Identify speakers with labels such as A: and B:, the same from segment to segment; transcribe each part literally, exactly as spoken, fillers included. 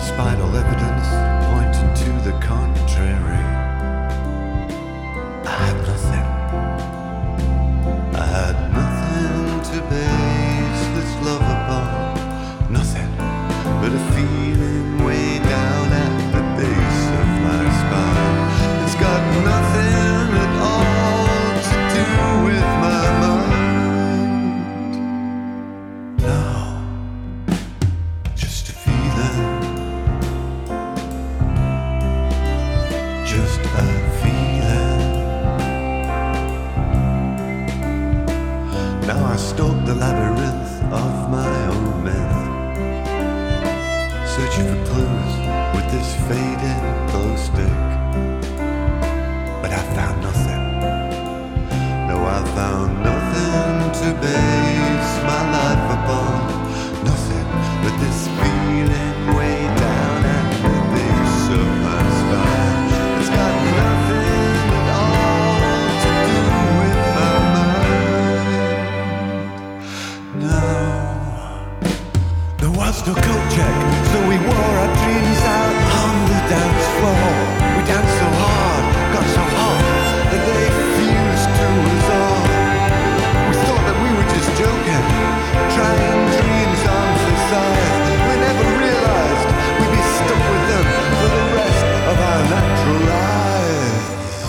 A: despite all evidence pointing to the contrary. I had nothing. I had nothing to base this love upon. Nothing but a feeling way down at the base of my spine. It's got nothing at all to do with my mind. No, just a feeling. Just a feeling. Now I stalk the labyrinth of my own myth, searching for clues with this fading glow stick. But I found nothing. No, I found nothing to base my life upon. Nothing but this feeling way down at the base of my spine. It's got nothing at all to do with my mind. No. There was no coat check, so we wore our dreams out on the dance floor. We danced so hard, got so hot, that they fused to us all. We thought that we were just joking, trying dreams on for size. We never realized we'd be stuck with them for the rest of our natural lives.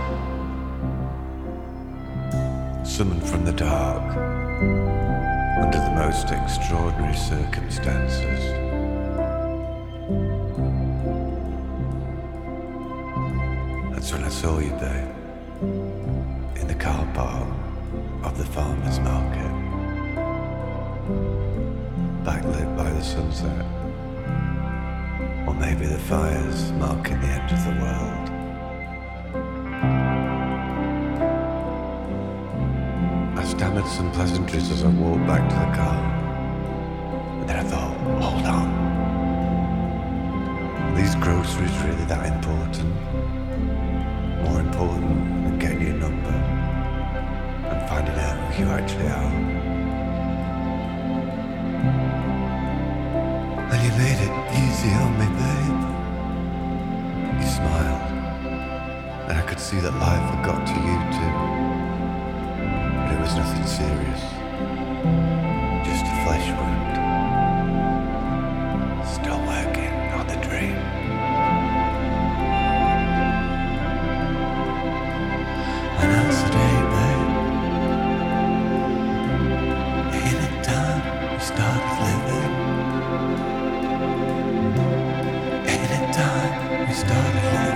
A: Summoned from the dark, under the most extraordinary circumstances. That's when I saw you, babe, in the car park of the farmer's market, backlit by the sunset, or maybe the fires marking the end of the world. I stammered some pleasantries as I walked back to the car, and then I thought, hold on. Are these groceries really that important? More important than getting your number and finding out who you actually are. And you made it easy on me, babe. You smiled, and I could see that life had got to you too. But it was nothing serious, just a flesh wound. Still working on the dream. And that's the day, babe. Ain't it time we started living? Ain't it time we started living?